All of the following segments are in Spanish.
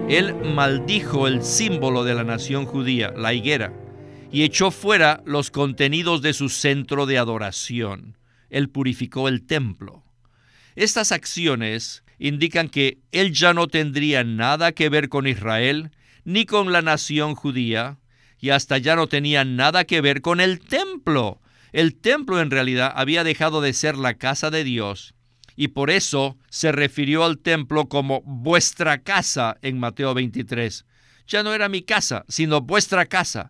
Él maldijo el símbolo de la nación judía, la higuera, y echó fuera los contenidos de su centro de adoración. Él purificó el templo. Estas acciones indican que él ya no tendría nada que ver con Israel, ni con la nación judía, y hasta ya no tenía nada que ver con el templo. El templo en realidad había dejado de ser la casa de Dios, y por eso se refirió al templo como vuestra casa en Mateo 23. Ya no era mi casa, sino vuestra casa.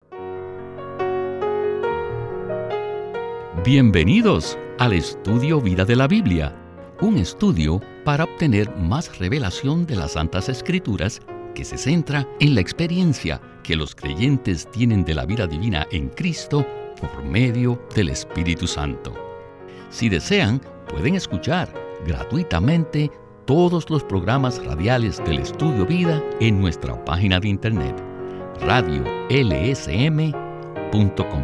Bienvenidos al Estudio Vida de la Biblia, un estudio para obtener más revelación de las Santas Escrituras que se centra en la experiencia que los creyentes tienen de la vida divina en Cristo por medio del Espíritu Santo. Si desean, pueden escuchar gratuitamente todos los programas radiales del Estudio Vida en nuestra página de internet, radiolsm.com.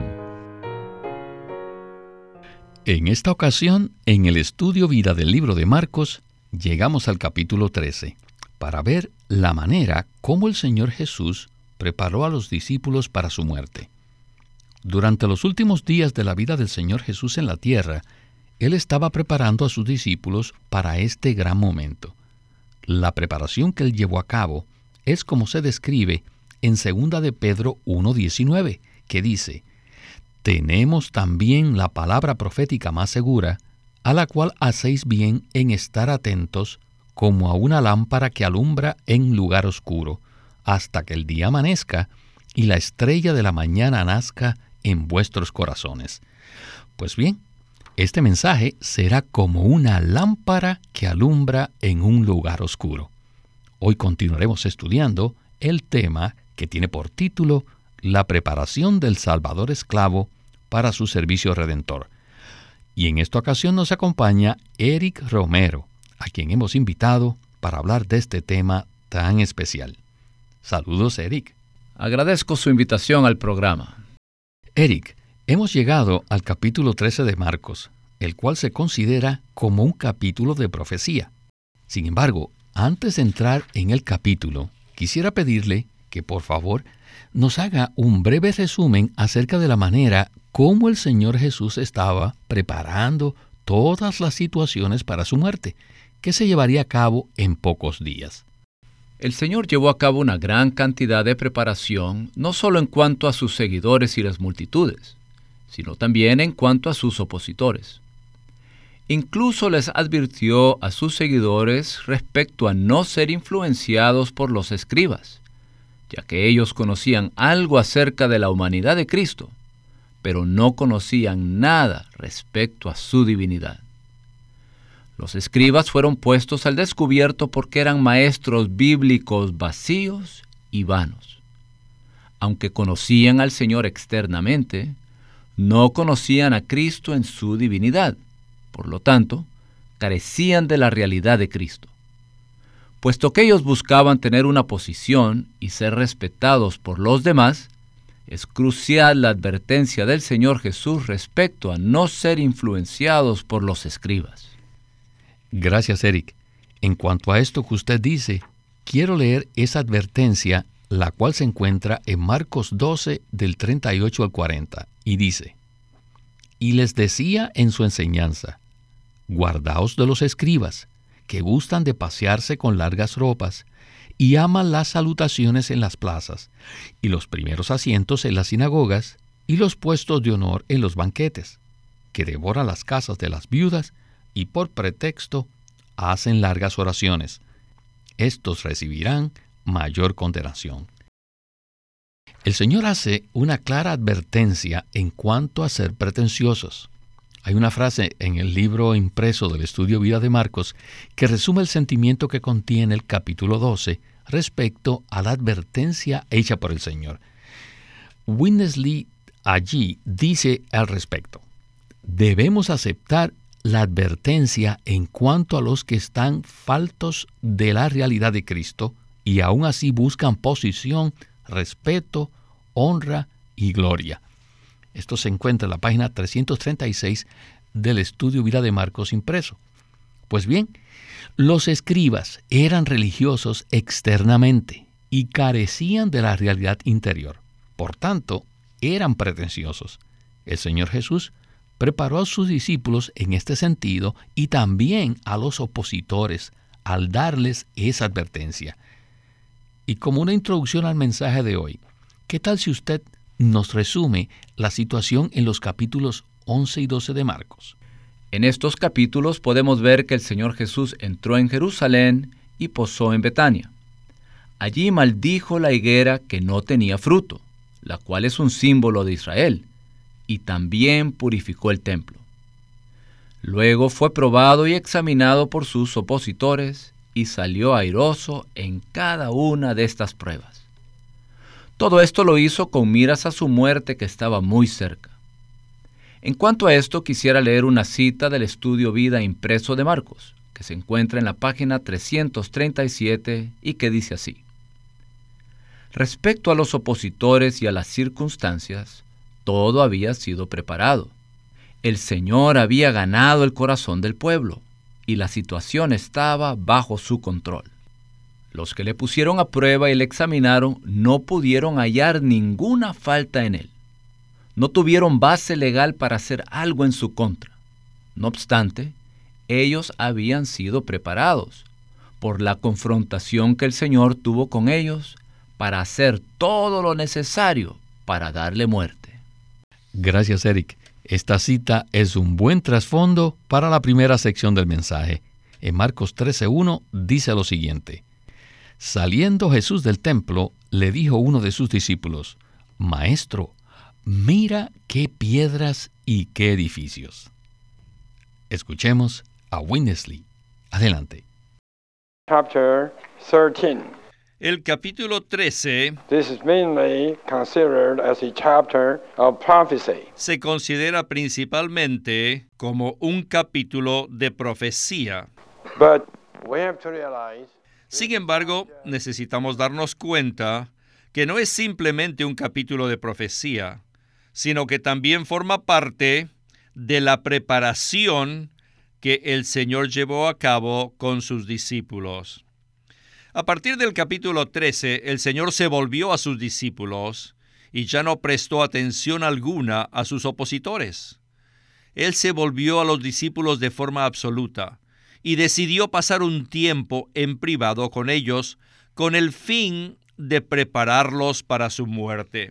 En esta ocasión, en el Estudio Vida del libro de Marcos, llegamos al capítulo 13, para ver la manera como el Señor Jesús preparó a los discípulos para su muerte. Durante los últimos días de la vida del Señor Jesús en la tierra, Él estaba preparando a sus discípulos para este gran momento. La preparación que Él llevó a cabo es como se describe en 2 de Pedro 1:19, que dice: «Tenemos también la palabra profética más segura, a la cual hacéis bien en estar atentos, como a una lámpara que alumbra en lugar oscuro, hasta que el día amanezca y la estrella de la mañana nazca en vuestros corazones». Pues bien, este mensaje será como una lámpara que alumbra en un lugar oscuro. Hoy continuaremos estudiando el tema que tiene por título La preparación del Salvador esclavo para su servicio redentor. Y en esta ocasión nos acompaña Eric Romero, a quien hemos invitado para hablar de este tema tan especial. Saludos, Eric. Agradezco su invitación al programa. Eric, hemos llegado al capítulo 13 de Marcos, el cual se considera como un capítulo de profecía. Sin embargo, antes de entrar en el capítulo, quisiera pedirle que por favor nos haga un breve resumen acerca de la manera como el Señor Jesús estaba preparando todas las situaciones para su muerte, que se llevaría a cabo en pocos días. El Señor llevó a cabo una gran cantidad de preparación, no solo en cuanto a sus seguidores y las multitudes, sino también en cuanto a sus opositores. Incluso les advirtió a sus seguidores respecto a no ser influenciados por los escribas, ya que ellos conocían algo acerca de la humanidad de Cristo, pero no conocían nada respecto a su divinidad. Los escribas fueron puestos al descubierto porque eran maestros bíblicos vacíos y vanos. Aunque conocían al Señor externamente, no conocían a Cristo en su divinidad. Por lo tanto, carecían de la realidad de Cristo. Puesto que ellos buscaban tener una posición y ser respetados por los demás, es crucial la advertencia del Señor Jesús respecto a no ser influenciados por los escribas. Gracias, Eric. En cuanto a esto que usted dice, quiero leer esa advertencia, la cual se encuentra en Marcos 12, del 38 al 40, y dice: «Y les decía en su enseñanza: guardaos de los escribas, que gustan de pasearse con largas ropas, y aman las salutaciones en las plazas, y los primeros asientos en las sinagogas, y los puestos de honor en los banquetes, que devoran las casas de las viudas, y por pretexto hacen largas oraciones. Estos recibirán mayor condenación». El Señor hace una clara advertencia en cuanto a ser pretenciosos. Hay una frase en el libro impreso del Estudio Vida de Marcos que resume el sentimiento que contiene el capítulo 12 respecto a la advertencia hecha por el Señor. Winnesley allí dice al respecto: «Debemos aceptar la advertencia en cuanto a los que están faltos de la realidad de Cristo y aún así buscan posición, respeto, honra y gloria». Esto se encuentra en la página 336 del Estudio Vida de Marcos impreso. Pues bien, Los escribas eran religiosos externamente y carecían de la realidad interior. Por tanto, eran pretenciosos. El Señor Jesús preparó a sus discípulos en este sentido y también a los opositores al darles esa advertencia. Y como una introducción al mensaje de hoy, ¿qué tal si usted nos resume la situación en los capítulos 11 y 12 de Marcos? En estos capítulos podemos ver que el Señor Jesús entró en Jerusalén y posó en Betania. Allí maldijo la higuera que no tenía fruto, la cual es un símbolo de Israel, y también purificó el templo. Luego fue probado y examinado por sus opositores y salió airoso en cada una de estas pruebas. Todo esto lo hizo con miras a su muerte que estaba muy cerca. En cuanto a esto, quisiera leer una cita del estudio Vida impreso de Marcos, que se encuentra en la página 337 y que dice así: respecto a los opositores y a las circunstancias, todo había sido preparado. El Señor había ganado el corazón del pueblo y la situación estaba bajo su control. Los que le pusieron a prueba y le examinaron no pudieron hallar ninguna falta en él. No tuvieron base legal para hacer algo en su contra. No obstante, ellos habían sido preparados por la confrontación que el Señor tuvo con ellos para hacer todo lo necesario para darle muerte. Gracias, Eric. Esta cita es un buen trasfondo para la primera sección del mensaje. En Marcos 13:1 dice lo siguiente: saliendo Jesús del templo, le dijo uno de sus discípulos: Maestro, mira qué piedras y qué edificios. Escuchemos a Winnesley. Adelante. Chapter 13. El capítulo 13 This is mainly considered as a chapter of prophecy. se considera principalmente como un capítulo de profecía. But we have to realize Sin embargo, necesitamos darnos cuenta que no es simplemente un capítulo de profecía, sino que también forma parte de la preparación que el Señor llevó a cabo con sus discípulos. A partir del capítulo 13, el Señor se volvió a sus discípulos y ya no prestó atención alguna a sus opositores. Él se volvió a los discípulos de forma absoluta y decidió pasar un tiempo en privado con ellos con el fin de prepararlos para su muerte.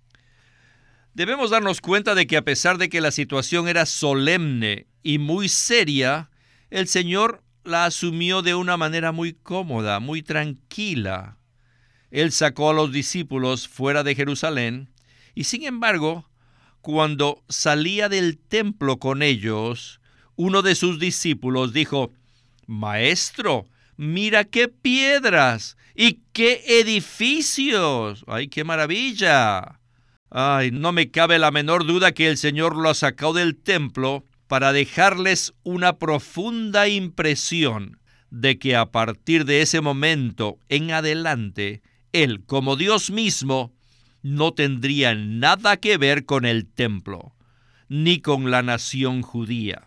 Debemos darnos cuenta de que a pesar de que la situación era solemne y muy seria, el Señor la asumió de una manera muy cómoda, muy tranquila. Él sacó a los discípulos fuera de Jerusalén y, sin embargo, cuando salía del templo con ellos, uno de sus discípulos dijo: Maestro, mira qué piedras y qué edificios. ¡Ay, qué maravilla! Ay, no me cabe la menor duda que el Señor lo sacó del templo para dejarles una profunda impresión de que a partir de ese momento en adelante, Él, como Dios mismo, no tendría nada que ver con el templo, ni con la nación judía.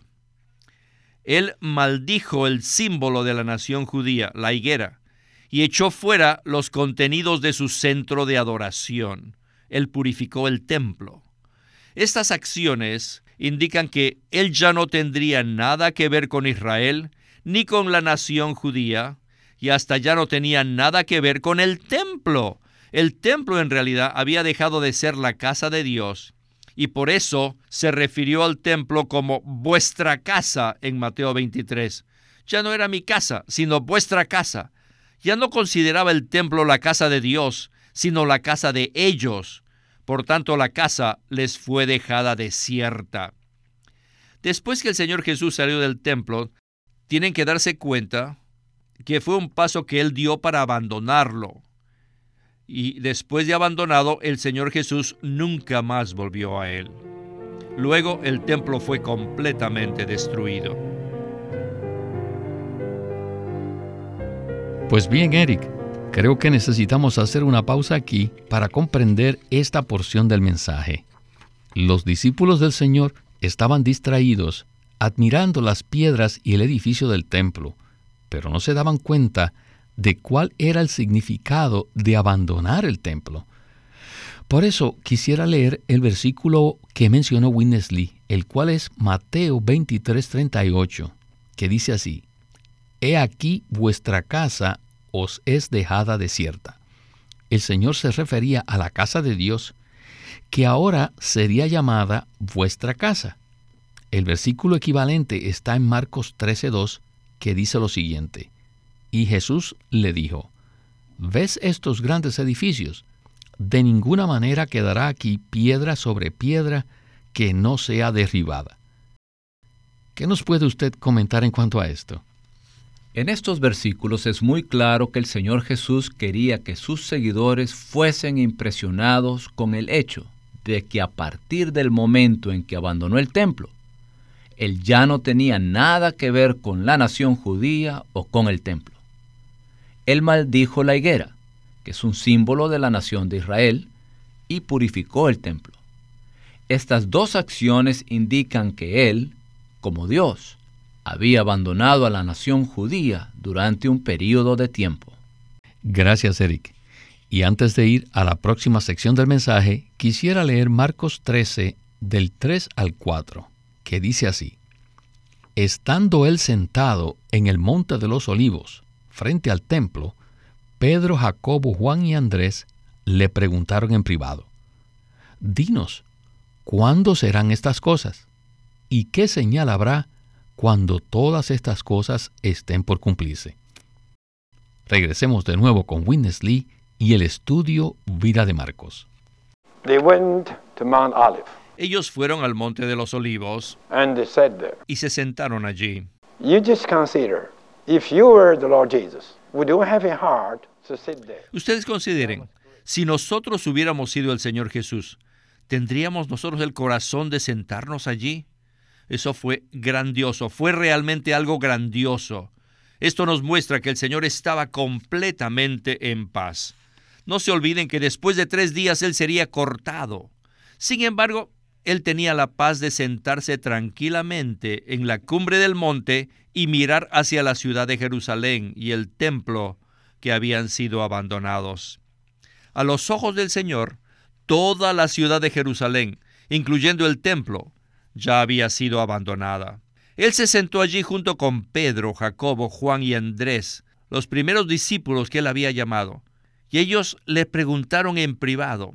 Él maldijo el símbolo de la nación judía, la higuera, y echó fuera los contenidos de su centro de adoración. Él purificó el templo. Estas acciones indican que Él ya no tendría nada que ver con Israel, ni con la nación judía, y hasta ya no tenía nada que ver con el templo. El templo en realidad había dejado de ser la casa de Dios, y por eso se refirió al templo como vuestra casa en Mateo 23. Ya no era mi casa, sino vuestra casa. Ya no consideraba el templo la casa de Dios, sino la casa de ellos. Por tanto, la casa les fue dejada desierta. Después que el Señor Jesús salió del templo, tienen que darse cuenta que fue un paso que Él dio para abandonarlo. Y después de abandonado, el Señor Jesús nunca más volvió a Él. Luego, el templo fue completamente destruido. Pues bien, Eric, creo que necesitamos hacer una pausa aquí para comprender esta porción del mensaje. Los discípulos del Señor estaban distraídos, admirando las piedras y el edificio del templo, pero no se daban cuenta de cuál era el significado de abandonar el templo. Por eso quisiera leer el versículo que mencionó Witness Lee, el cual es Mateo 23:38, que dice así: He aquí vuestra casa os es dejada desierta. El Señor se refería a la casa de Dios, que ahora sería llamada vuestra casa. El versículo equivalente está en Marcos 13:2, que dice lo siguiente: Y Jesús le dijo: ¿Ves estos grandes edificios? De ninguna manera quedará aquí piedra sobre piedra que no sea derribada. ¿Qué nos puede usted comentar en cuanto a esto? En estos versículos es muy claro que el Señor Jesús quería que sus seguidores fuesen impresionados con el hecho de que a partir del momento en que abandonó el templo, Él ya no tenía nada que ver con la nación judía o con el templo. Él maldijo la higuera, que es un símbolo de la nación de Israel, y purificó el templo. Estas dos acciones indican que Él, como Dios, había abandonado a la nación judía durante un período de tiempo. Gracias, Eric. Y antes de ir a la próxima sección del mensaje, quisiera leer Marcos 13, del 3 al 4, que dice así: Estando él sentado en el monte de los olivos, frente al templo, Pedro, Jacobo, Juan y Andrés le preguntaron en privado: Dinos, ¿cuándo serán estas cosas? ¿Y qué señal habrá cuando todas estas cosas estén por cumplirse? Regresemos de nuevo con Witness Lee y el estudio Vida de Marcos. They went to Mount Olive, Ellos fueron al Monte de los Olivos and they said there, y se sentaron allí. you just consider, if you were the Lord Jesus, would you have a heart to sit there? Ustedes consideren, si nosotros hubiéramos sido el Señor Jesús, ¿tendríamos nosotros el corazón de sentarnos allí? Eso fue grandioso, fue realmente algo grandioso. Esto nos muestra que el Señor estaba completamente en paz. No se olviden que después de 3 días Él sería cortado. Sin embargo, Él tenía la paz de sentarse tranquilamente en la cumbre del monte y mirar hacia la ciudad de Jerusalén y el templo que habían sido abandonados. A los ojos del Señor, toda la ciudad de Jerusalén, incluyendo el templo, ya había sido abandonada. Él se sentó allí junto con Pedro, Jacobo, Juan y Andrés, los primeros discípulos que Él había llamado, y ellos le preguntaron en privado: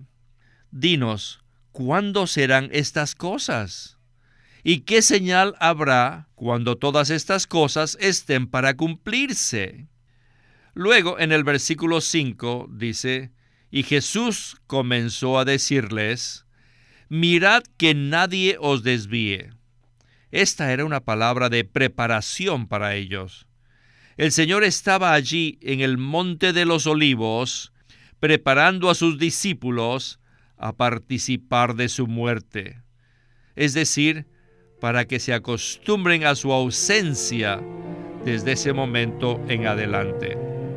Dinos, ¿cuándo serán estas cosas? ¿Y qué señal habrá cuando todas estas cosas estén para cumplirse? Luego, en el versículo 5, dice: Y Jesús comenzó a decirles: Mirad que nadie os desvíe. Esta era una palabra de preparación para ellos. El Señor estaba allí en el Monte de los Olivos, preparando a sus discípulos a participar de su muerte. Es decir, para que se acostumbren a su ausencia desde ese momento en adelante.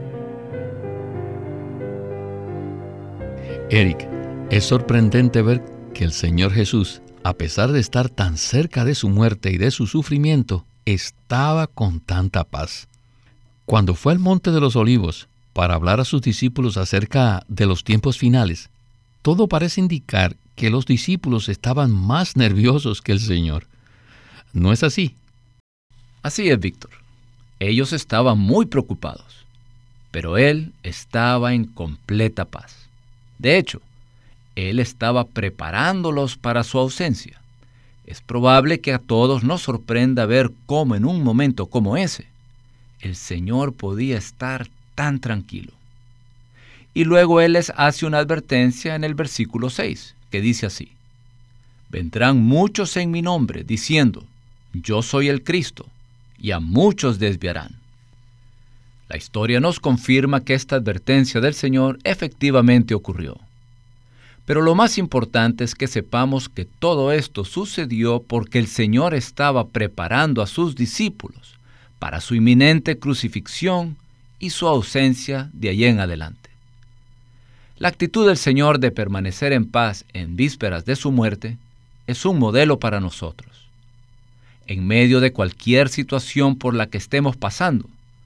Eric, es sorprendente ver que el Señor Jesús, a pesar de estar tan cerca de su muerte y de su sufrimiento, estaba con tanta paz. Cuando fue al Monte de los Olivos para hablar a sus discípulos acerca de los tiempos finales, todo parece indicar que los discípulos estaban más nerviosos que el Señor. ¿No es así? Así es, Víctor. Ellos estaban muy preocupados, pero Él estaba en completa paz. De hecho, Él estaba preparándolos para su ausencia. Es probable que a todos nos sorprenda ver cómo en un momento como ese, el Señor podía estar tan tranquilo. Y luego Él les hace una advertencia en el versículo 6, que dice así: Vendrán muchos en mi nombre, diciendo: Yo soy el Cristo, y a muchos desviarán. La historia nos confirma que esta advertencia del Señor efectivamente ocurrió. Pero lo más importante es que sepamos que todo esto sucedió porque el Señor estaba preparando a sus discípulos para su inminente crucifixión y su ausencia de allí en adelante. La actitud del Señor de permanecer en paz en vísperas de su muerte es un modelo para nosotros. En medio de cualquier situación por la que estemos pasando,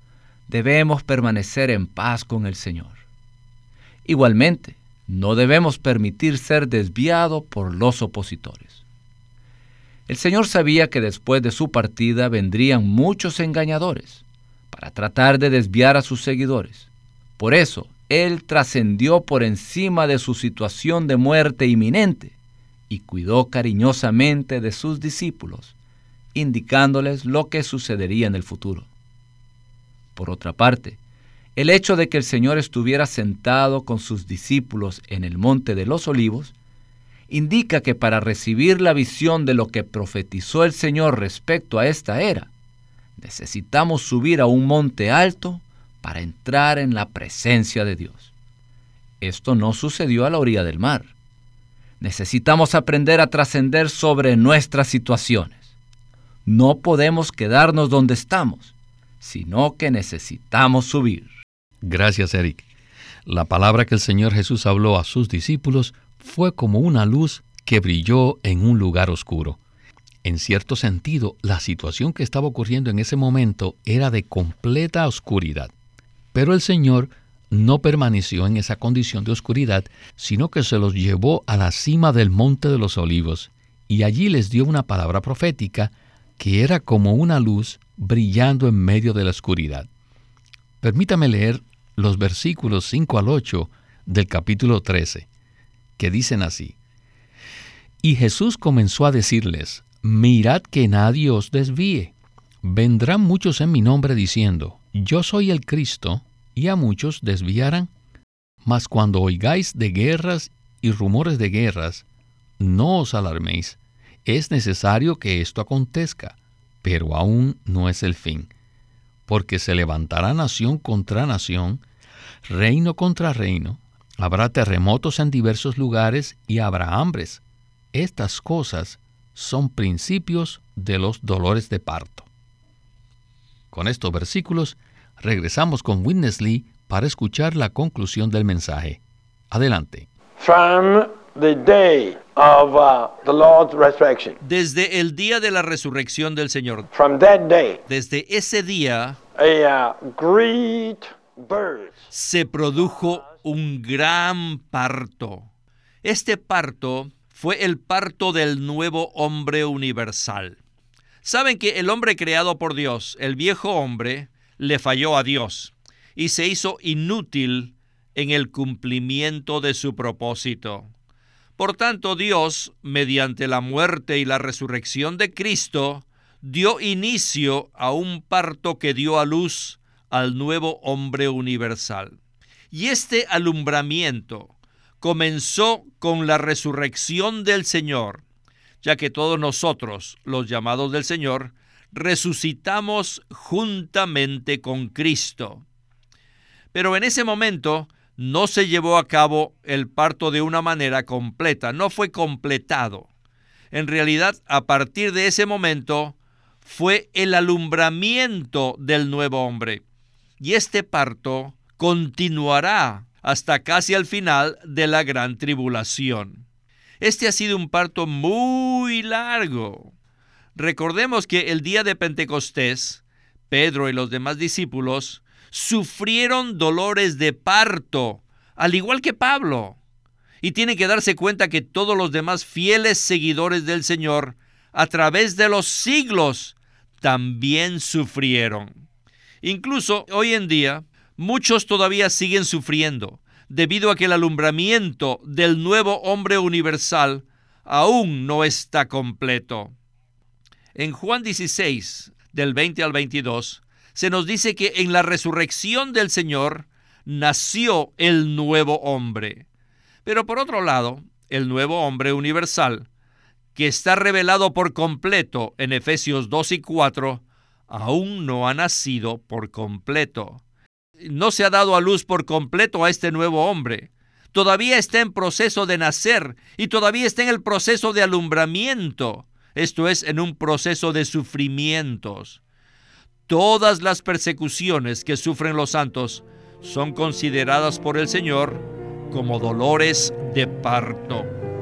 debemos permanecer en paz con el Señor. Igualmente, no debemos permitir ser desviados por los opositores. El Señor sabía que después de su partida vendrían muchos engañadores para tratar de desviar a sus seguidores. Por eso, Él trascendió por encima de su situación de muerte inminente y cuidó cariñosamente de sus discípulos, indicándoles lo que sucedería en el futuro. Por otra parte, el hecho de que el Señor estuviera sentado con sus discípulos en el Monte de los Olivos indica que para recibir la visión de lo que profetizó el Señor respecto a esta era, necesitamos subir a un monte alto para entrar en la presencia de Dios. Esto no sucedió a la orilla del mar. Necesitamos aprender a trascender sobre nuestras situaciones. No podemos quedarnos donde estamos, sino que necesitamos subir. Gracias, Eric. La palabra que el Señor Jesús habló a sus discípulos fue como una luz que brilló en un lugar oscuro. En cierto sentido, la situación que estaba ocurriendo en ese momento era de completa oscuridad. Pero el Señor no permaneció en esa condición de oscuridad, sino que se los llevó a la cima del Monte de los Olivos, y allí les dio una palabra profética que era como una luz brillando en medio de la oscuridad. Permítame leer los versículos 5 al 8 del capítulo 13, que dicen así: Y Jesús comenzó a decirles: Mirad que nadie os desvíe. Vendrán muchos en mi nombre diciendo: Yo soy el Cristo, y a muchos desviarán. Mas cuando oigáis de guerras y rumores de guerras, no os alarméis. Es necesario que esto acontezca, pero aún no es el fin. Porque se levantará nación contra nación, reino contra reino, habrá terremotos en diversos lugares y habrá hambres. Estas cosas son principios de los dolores de parto. Con estos versículos, regresamos con Witness Lee para escuchar la conclusión del mensaje. Adelante. From the day of the Lord's resurrection, Desde el día de la resurrección del Señor, from that day, desde ese día a great birth se produjo un gran parto. Este parto fue el parto del nuevo hombre universal. Saben que el hombre creado por Dios, el viejo hombre, le falló a Dios y se hizo inútil en el cumplimiento de su propósito. Por tanto, Dios, mediante la muerte y la resurrección de Cristo, dio inicio a un parto que dio a luz al nuevo hombre universal. Y este alumbramiento comenzó con la resurrección del Señor, ya que todos nosotros, los llamados del Señor, resucitamos juntamente con Cristo. Pero en ese momento no se llevó a cabo el parto de una manera completa, no fue completado. En realidad, a partir de ese momento, fue el alumbramiento del nuevo hombre. Y este parto continuará hasta casi al final de la gran tribulación. Este ha sido un parto muy largo. Recordemos que el día de Pentecostés, Pedro y los demás discípulos sufrieron dolores de parto, al igual que Pablo. Y tienen que darse cuenta que todos los demás fieles seguidores del Señor, a través de los siglos, también sufrieron. Incluso hoy en día, muchos todavía siguen sufriendo, debido a que el alumbramiento del nuevo hombre universal aún no está completo. En Juan 16, del 20 al 22, se nos dice que en la resurrección del Señor nació el nuevo hombre. Pero por otro lado, el nuevo hombre universal, que está revelado por completo en Efesios 2 y 4, aún no ha nacido por completo. No se ha dado a luz por completo a este nuevo hombre. Todavía está en proceso de nacer y todavía está en el proceso de alumbramiento. Esto es, en un proceso de sufrimientos. Todas las persecuciones que sufren los santos son consideradas por el Señor como dolores de parto.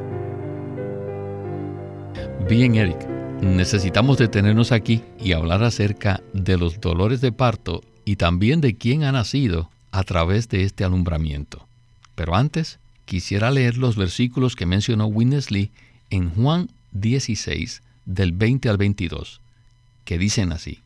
Bien, Eric, necesitamos detenernos aquí y hablar acerca de los dolores de parto y también de quién ha nacido a través de este alumbramiento. Pero antes, quisiera leer los versículos que mencionó Witness Lee en Juan 16, del 20 al 22, que dicen así: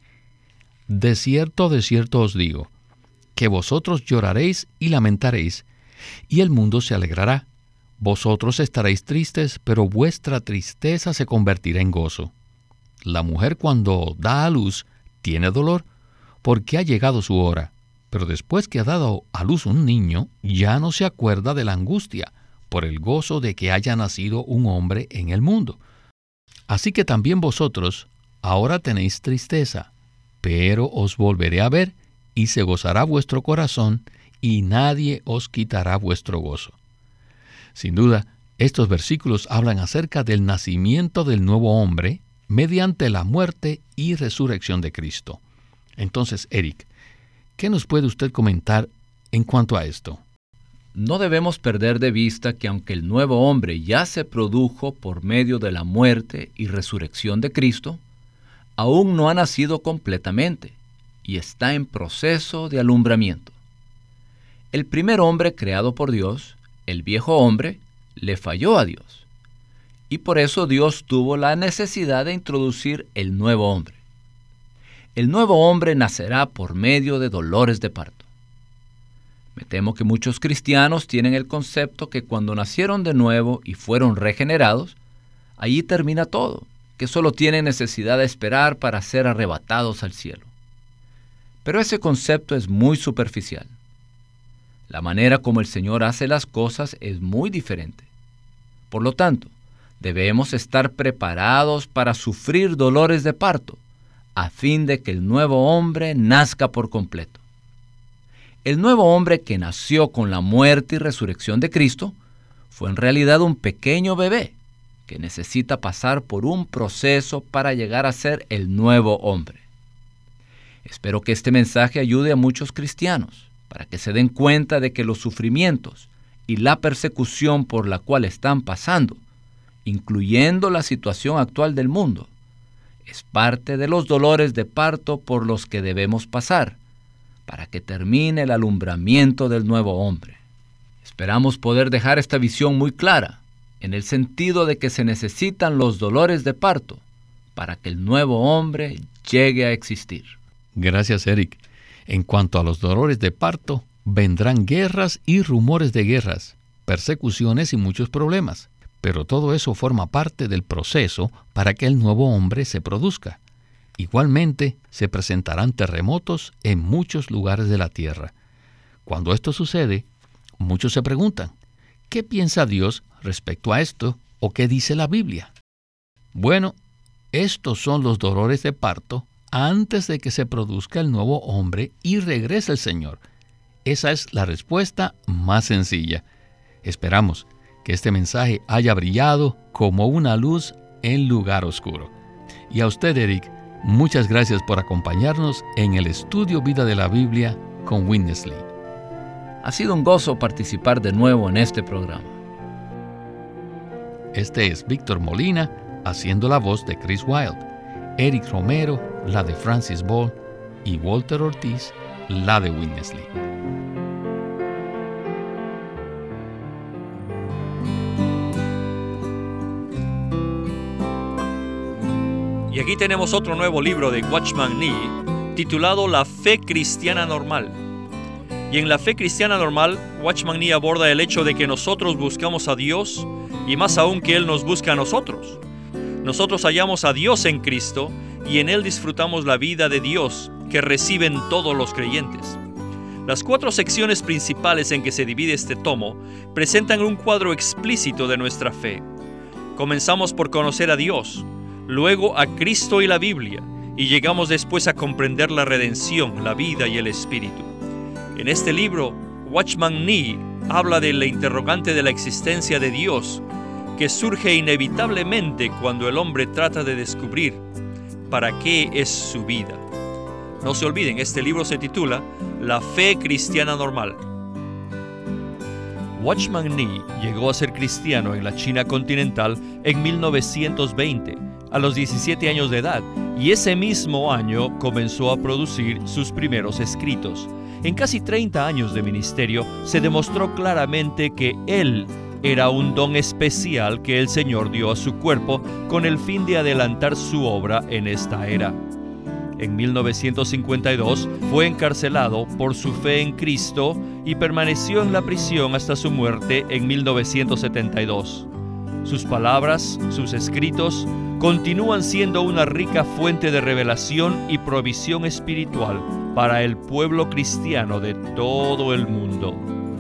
de cierto os digo, que vosotros lloraréis y lamentaréis, y el mundo se alegrará. Vosotros estaréis tristes, pero vuestra tristeza se convertirá en gozo. La mujer cuando da a luz tiene dolor, porque ha llegado su hora, pero después que ha dado a luz un niño, ya no se acuerda de la angustia, por el gozo de que haya nacido un hombre en el mundo. Así que también vosotros ahora tenéis tristeza, pero os volveré a ver, y se gozará vuestro corazón, y nadie os quitará vuestro gozo. Sin duda, estos versículos hablan acerca del nacimiento del nuevo hombre mediante la muerte y resurrección de Cristo. Entonces, Eric, ¿qué nos puede usted comentar en cuanto a esto? No debemos perder de vista que aunque el nuevo hombre ya se produjo por medio de la muerte y resurrección de Cristo, aún no ha nacido completamente y está en proceso de alumbramiento. El primer hombre creado por Dios, el viejo hombre, le falló a Dios, y por eso Dios tuvo la necesidad de introducir el nuevo hombre. El nuevo hombre nacerá por medio de dolores de parto. Me temo que muchos cristianos tienen el concepto que cuando nacieron de nuevo y fueron regenerados, allí termina todo, que solo tienen necesidad de esperar para ser arrebatados al cielo. Pero ese concepto es muy superficial. La manera como el Señor hace las cosas es muy diferente. Por lo tanto, debemos estar preparados para sufrir dolores de parto, a fin de que el nuevo hombre nazca por completo. El nuevo hombre que nació con la muerte y resurrección de Cristo fue en realidad un pequeño bebé que necesita pasar por un proceso para llegar a ser el nuevo hombre. Espero que este mensaje ayude a muchos cristianos para que se den cuenta de que los sufrimientos y la persecución por la cual están pasando, incluyendo la situación actual del mundo, es parte de los dolores de parto por los que debemos pasar, para que termine el alumbramiento del nuevo hombre. Esperamos poder dejar esta visión muy clara, en el sentido de que se necesitan los dolores de parto para que el nuevo hombre llegue a existir. Gracias, Eric. En cuanto a los dolores de parto, vendrán guerras y rumores de guerras, persecuciones y muchos problemas. Pero todo eso forma parte del proceso para que el nuevo hombre se produzca. Igualmente, se presentarán terremotos en muchos lugares de la tierra. Cuando esto sucede, muchos se preguntan, ¿qué piensa Dios respecto a esto o qué dice la Biblia? Bueno, estos son los dolores de parto antes de que se produzca el nuevo hombre y regrese el Señor. Esa es la respuesta más sencilla. Esperamos que este mensaje haya brillado como una luz en lugar oscuro. Y a usted, Eric, muchas gracias por acompañarnos en el estudio Vida de la Biblia con Witness Lee. Ha sido un gozo participar de nuevo en este programa. Este es Víctor Molina haciendo la voz de Chris Wilde, Eric Romero la de Francis Ball y Walter Ortiz la de Witness Lee. Y aquí tenemos otro nuevo libro de Watchman Nee, titulado La Fe Cristiana Normal. Y en La Fe Cristiana Normal, Watchman Nee aborda el hecho de que nosotros buscamos a Dios, y más aún que Él nos busca a nosotros. Nosotros hallamos a Dios en Cristo, y en Él disfrutamos la vida de Dios que reciben todos los creyentes. Las 4 secciones principales en que se divide este tomo presentan un cuadro explícito de nuestra fe. Comenzamos por conocer a Dios, luego a Cristo y la Biblia, y llegamos después a comprender la redención, la vida y el Espíritu. En este libro, Watchman Nee habla de la interrogante de la existencia de Dios, que surge inevitablemente cuando el hombre trata de descubrir para qué es su vida. No se olviden, este libro se titula La Fe Cristiana Normal. Watchman Nee llegó a ser cristiano en la China continental en 1920, a los 17 años de edad, y ese mismo año comenzó a producir sus primeros escritos. En casi 30 años de ministerio se demostró claramente que él era un don especial que el Señor dio a su cuerpo con el fin de adelantar su obra en esta era. En 1952 fue encarcelado por su fe en Cristo y permaneció en la prisión hasta su muerte en 1972. Sus palabras, sus escritos, continúan siendo una rica fuente de revelación y provisión espiritual para el pueblo cristiano de todo el mundo.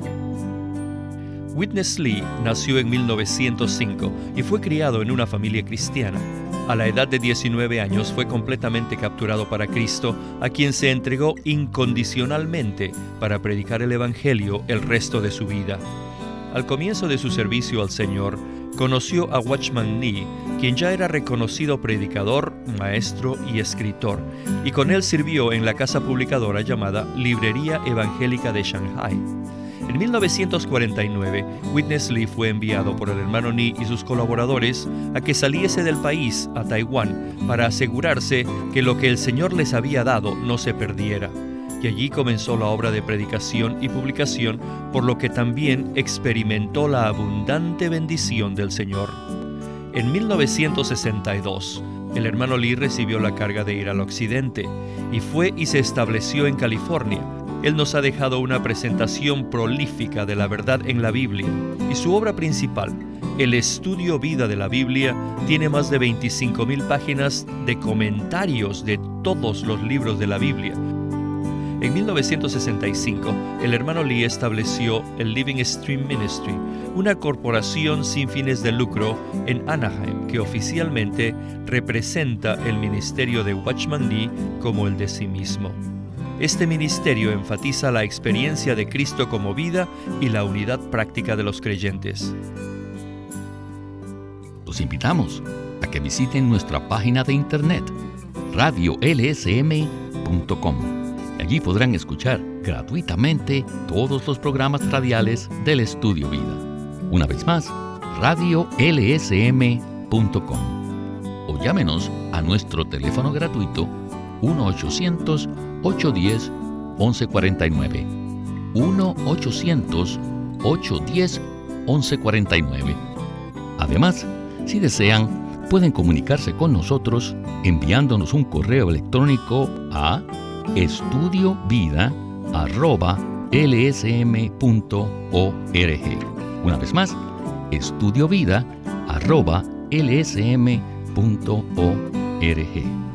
Witness Lee nació en 1905 y fue criado en una familia cristiana. A la edad de 19 años fue completamente capturado para Cristo, a quien se entregó incondicionalmente para predicar el Evangelio el resto de su vida. Al comienzo de su servicio al Señor, conoció a Watchman Nee, quien ya era reconocido predicador, maestro y escritor, y con él sirvió en la casa publicadora llamada Librería Evangélica de Shanghai. En 1949, Witness Lee fue enviado por el hermano Nee y sus colaboradores a que saliese del país a Taiwán para asegurarse que lo que el Señor les había dado no se perdiera. Y allí comenzó la obra de predicación y publicación, por lo que también experimentó la abundante bendición del Señor. En 1962, el hermano Lee recibió la carga de ir al occidente y fue y se estableció en California. Él nos ha dejado una presentación prolífica de la verdad en la Biblia, y su obra principal, el Estudio Vida de la Biblia, tiene más de 25,000 páginas de comentarios de todos los libros de la Biblia. En 1965, el hermano Lee estableció el Living Stream Ministry, una corporación sin fines de lucro en Anaheim que oficialmente representa el ministerio de Watchman Nee como el de sí mismo. Este ministerio enfatiza la experiencia de Cristo como vida y la unidad práctica de los creyentes. Los invitamos a que visiten nuestra página de internet, radiolsm.com. Allí podrán escuchar gratuitamente todos los programas radiales del Estudio Vida. Una vez más, radiolsm.com. O llámenos a nuestro teléfono gratuito 1-800-810-1149. 1-800-810-1149. Además, si desean, pueden comunicarse con nosotros enviándonos un correo electrónico a estudiovida@lsm.org. Una vez más, estudiovida@lsm.org.